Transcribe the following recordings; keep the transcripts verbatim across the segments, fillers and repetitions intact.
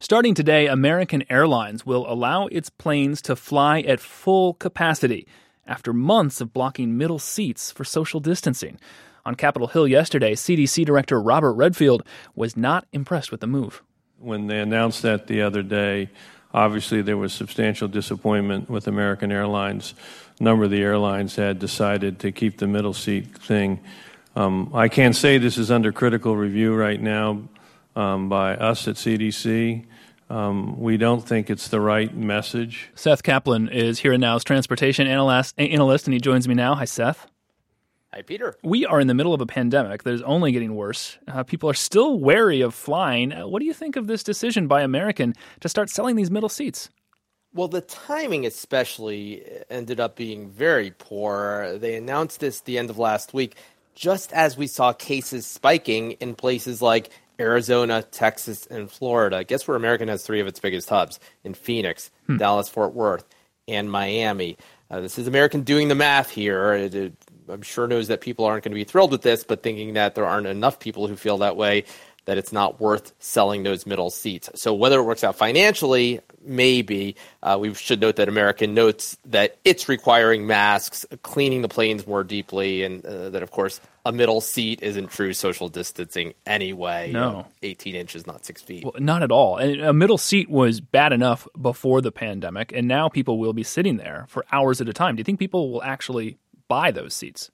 Starting today, American Airlines will allow its planes to fly at full capacity after months of blocking middle seats for social distancing. On Capitol Hill yesterday, C D C Director Robert Redfield was not impressed with the move. When they announced that the other day, obviously there was substantial disappointment with American Airlines. A number of the airlines had decided to keep the middle seat thing. Um, I can't say this is under critical review right now um, by us at C D C. Um, we don't think it's the right message. Seth Kaplan is Here and Now's transportation analyst, analyst, and he joins me now. Hi, Seth. Hi, Peter. We are in the middle of a pandemic that is only getting worse. Uh, people are still wary of flying. Uh, what do you think of this decision by American to start selling these middle seats? Well, the timing especially ended up being very poor. They announced this the end of last week, just as we saw cases spiking in places like Arizona, Texas, and Florida. Guess where American has three of its biggest hubs? In Phoenix, hmm. Dallas, Fort Worth, and Miami. Uh, this is American doing the math here. It, it, I'm sure knows that people aren't going to be thrilled with this, but thinking that there aren't enough people who feel that way, that it's not worth selling those middle seats. So whether it works out financially, maybe. Uh, we should note that American notes that it's requiring masks, cleaning the planes more deeply, and uh, that, of course, a middle seat isn't true social distancing anyway. No. You know, eighteen inches, not six feet. Well, not at all. And a middle seat was bad enough before the pandemic, and now people will be sitting there for hours at a time. Do you think people will actually buy those seats?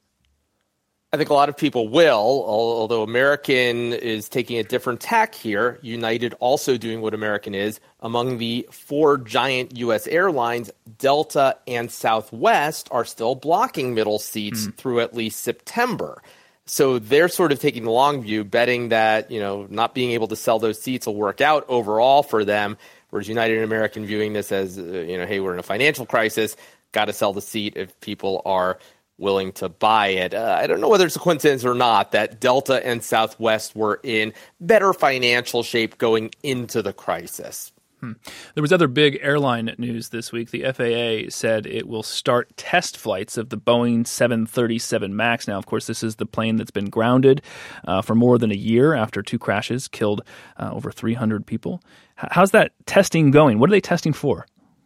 I think a lot of people will, although American is taking a different tack here. United also doing what American is. Among the four giant U S airlines, Delta and Southwest are still blocking middle seats mm. through at least September. So they're sort of taking the long view, betting that, you know, not being able to sell those seats will work out overall for them, whereas United and American viewing this as, uh, you know, hey, we're in a financial crisis, got to sell the seat if people are willing to buy it. Uh, I don't know whether it's a coincidence or not that Delta and Southwest were in better financial shape going into the crisis. Hmm. There was other big airline news this week. The F A A said it will start test flights of the Boeing seven thirty-seven MAX. Now, of course, this is the plane that's been grounded uh, for more than a year after two crashes killed uh, over three hundred people. H- how's that testing going? What are they testing for?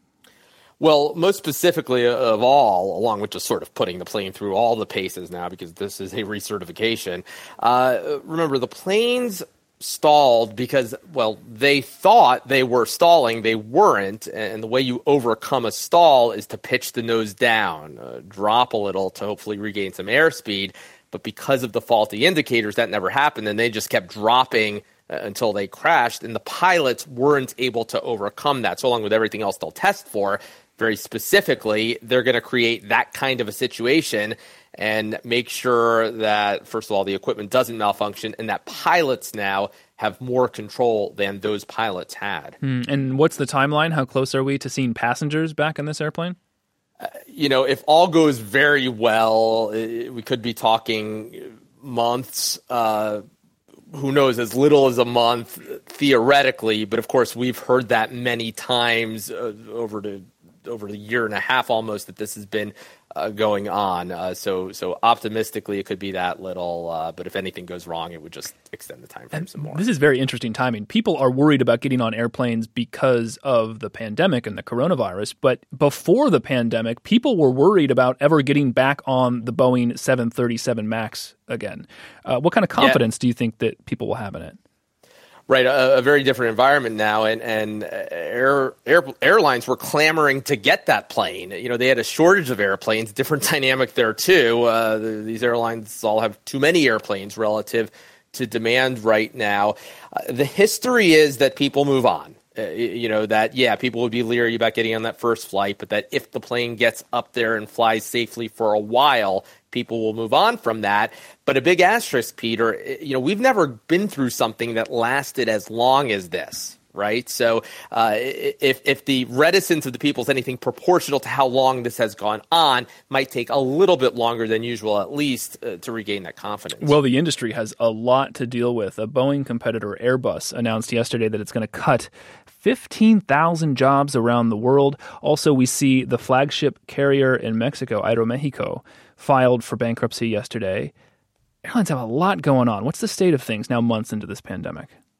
Well, most specifically of all, along with just sort of putting the plane through all the paces now, because this is a recertification, uh, remember the planes stalled because, well, they thought they were stalling. They weren't. And the way you overcome a stall is to pitch the nose down, uh, drop a little to hopefully regain some airspeed. But because of the faulty indicators, that never happened. And they just kept dropping uh, until they crashed. And the pilots weren't able to overcome that. So along with everything else they'll test for, very specifically, they're going to create that kind of a situation and make sure that, first of all, the equipment doesn't malfunction and that pilots now have more control than those pilots had. Hmm. And what's the timeline? How close are we to seeing passengers back in this airplane? Uh, you know, if all goes very well, it, we could be talking months, uh, who knows, as little as a month theoretically. But, of course, we've heard that many times uh, over the over the year and a half almost that this has been uh, going on. Uh, so so optimistically, it could be that little. Uh, but if anything goes wrong, it would just extend the time frame and some more. This is very interesting timing. People are worried about getting on airplanes because of the pandemic and the coronavirus. But before the pandemic, people were worried about ever getting back on the Boeing seven thirty-seven MAX again. Uh, what kind of confidence yeah. do you think that people will have in it? Right, a, a very different environment now, and and air, air airlines were clamoring to get that plane. You know, they had a shortage of airplanes. Different dynamic there too. Uh, the, these airlines all have too many airplanes relative to demand right now. Uh, the history is that people move on. Uh, you know, that, yeah, people would be leery about getting on that first flight, but that if the plane gets up there and flies safely for a while, people will move on from that. But a big asterisk, Peter, you know, we've never been through something that lasted as long as this, right? So uh, if if the reticence of the people is anything proportional to how long this has gone on, might take a little bit longer than usual, at least, uh, to regain that confidence. Well, the industry has a lot to deal with. A Boeing competitor, Airbus, announced yesterday that it's going to cut fifteen thousand jobs around the world. Also, we see the flagship carrier in Mexico, Aeromexico, filed for bankruptcy yesterday. Airlines have a lot going on. What's the state of things now months into this pandemic?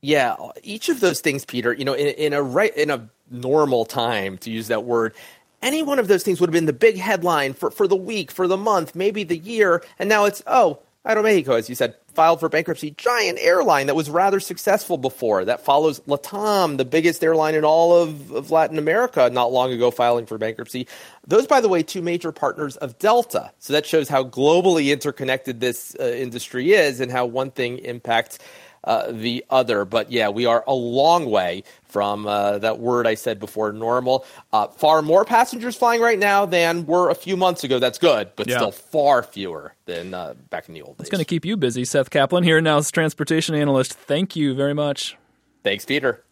Yeah, each of those things, Peter, you know, in, in a right in a normal time, to use that word, any one of those things would have been the big headline for, for the week, for the month, maybe the year. And now it's, oh, Aeromexico, as you said, filed for bankruptcy. Giant airline that was rather successful before. That follows LATAM, the biggest airline in all of, of Latin America, not long ago filing for bankruptcy. Those, by the way, two major partners of Delta. So that shows how globally interconnected this uh, industry is and how one thing impacts Uh, the other. But yeah, we are a long way from uh, that word I said before, normal. Uh, far more passengers flying right now than were a few months ago. That's good, but yeah. still far fewer than uh, back in the old days. It's going to keep you busy. Seth Kaplan here now as transportation analyst. Thank you very much. Thanks, Peter.